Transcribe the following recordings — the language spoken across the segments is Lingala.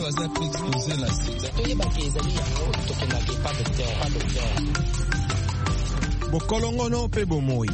baza exposé na sida. Bokolongono pe bomoi.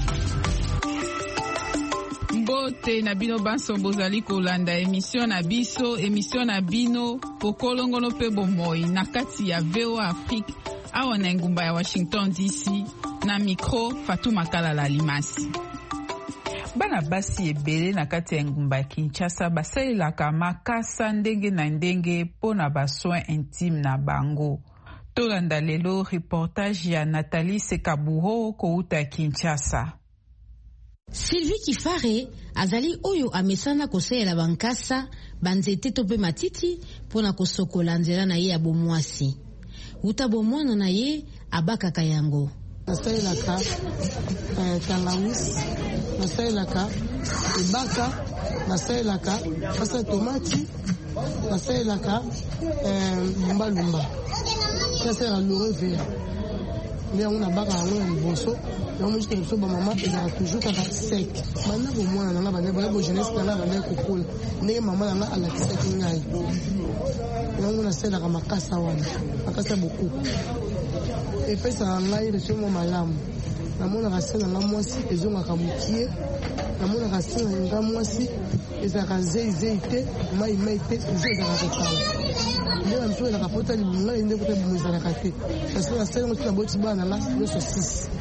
Mbote na bino banso bozali kolanda émission na bino Bokolongono pe bomoi na kati ya VOA Afrique awa na ngumba ya Washington DC na micro Fatou Makala Limasi. Bana basi ebele na kati ya ngumba ya Kinshasa basalelaka makasa ndenge na ndenge pona ba soins intime na bango. Tolanda lelo reportage ya Nathalie Sekabuho kouta Kinshasa. Sylvie Kifare azali oyo amesana kosalela bankasa banzete to pe matiti pona kosokola nzela na ye ya bomwasi. Uta bomwana na ye abakaka yango. Nasalelaka tangawisi, nasalelaka ibaka, nasalelaka pasa tomati, nasalelaka lumba. Nasalelaka lore vert. Mais on a baka yango ya liboso. Donc moi je suis ba maman et ça toujours kaka sec. Bana bo mwana nanga bana bo jeunesse nanga bana kokola. Ne maman nanga ala kisaki ngai. Donc na sela kama makasa wana. Makasa beaucoup. Et puis ça ngai le somo malamu. Na mona ka sela nga mwasi ezonga ka mukie. Na mona ka sela nga mwasi ezaka zeite, mai te, ezaka kokala. Ndio mtu na kapota linga inde kote bumizana kate. Parce que la sela ngo boti bana la yo so 6.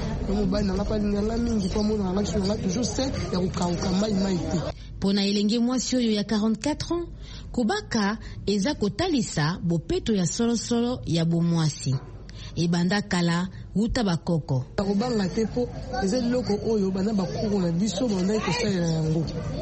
Pona elenge mwasi oyo ya 44 ans, kobaka eza kotalisa bopeto ya solo ya bomwasi. Ebanda kala uta bakoko. Kobanga tepo eza loko oyo bana bakuru na biso banda kosalela yango.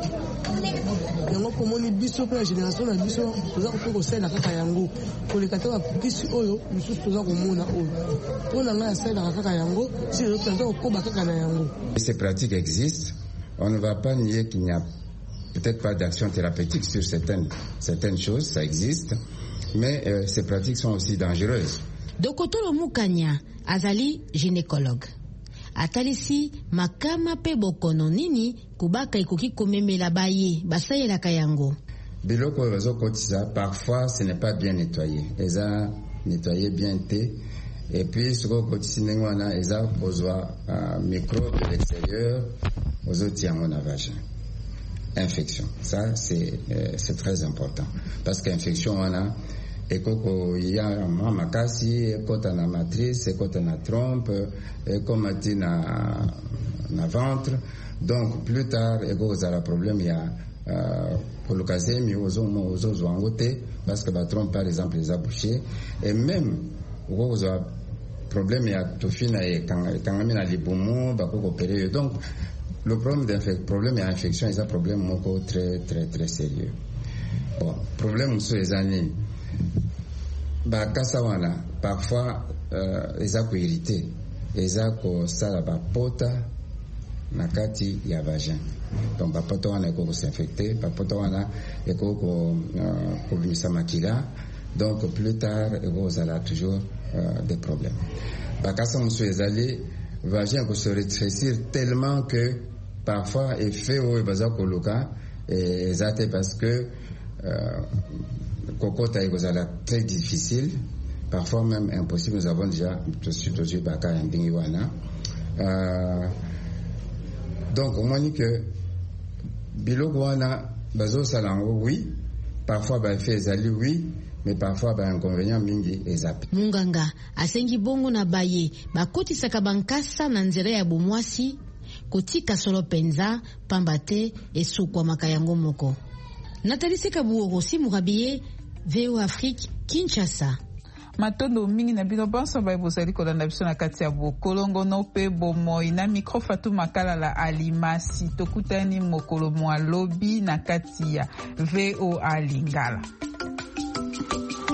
Yango komoni biso pe génération na biso toza kosalela kaka yango. Koleka ta bakisi oyo biso toza komona oyo. Pona nga salela kaka yango, si le temps koba kaka na yango. Ces pratiques existent. On ne va pas nier qu'il n'y a peut-être pas d'action thérapeutique sur certaines choses, ça existe, mais ces pratiques sont aussi dangereuses. Dokotolo Mukanya azali gynécologue. Atalisi makama pe bokono nini kubaka ikoki komemela baye basayela kayango. Biloko bazo kotisa parfois ce n'est pas bien nettoyé. Eza nettoyé bien té et puis ce qu'on kotisi nengwana eza kozwa microbe de l'extérieur ozo tiango na vagin. Infection. Ça c'est très important parce qu'infection on a ekoko ya makasi ekota na matrice ekota na trompe ekomati na ventre donc plus tard ekozala problème ya polokazemi ozozwango te parce que ba trompe par exemple les a bouché et même okozwa problème ya tofina ekangami na libumu bakoko opérer donc le problème ya infection est un problème moko très très très sérieux. Bon, problème so ezani bakasa wana parfois eza ko irrité eza ko sala bapota na kati ya vagin donc bapota wana eko s'infecter bapota wana eko ko bimisa makila donc plus tard eko zala toujours des problèmes bakasa muso ezali vagin ko se rétrécir tellement que parfois effet o baza koluka ezate parce que Kokota est très difficile, parfois même impossible. Nous avons déjà tout baka indingiwana. Donc au moins que bilogwana bazo salango oui, parfois ba effet ezali oui, mais parfois ba inconvénient mingi ezapi. Munganga asengi bongo na baye bakotisaka bankasa na nzela ya bomwasi kotika solo penza pambate esukwa makayango moko. Nathalie Sekabuho si Murabiye VOA Afrique Kinshasa. Matondo mingi na bino banso ba bozali kolanda biso na kati ya Bokolongono pe bomoi na micro Fatou Makala Alimasi tokutani mokolo mwa lobi na kati ya VOA Lingala.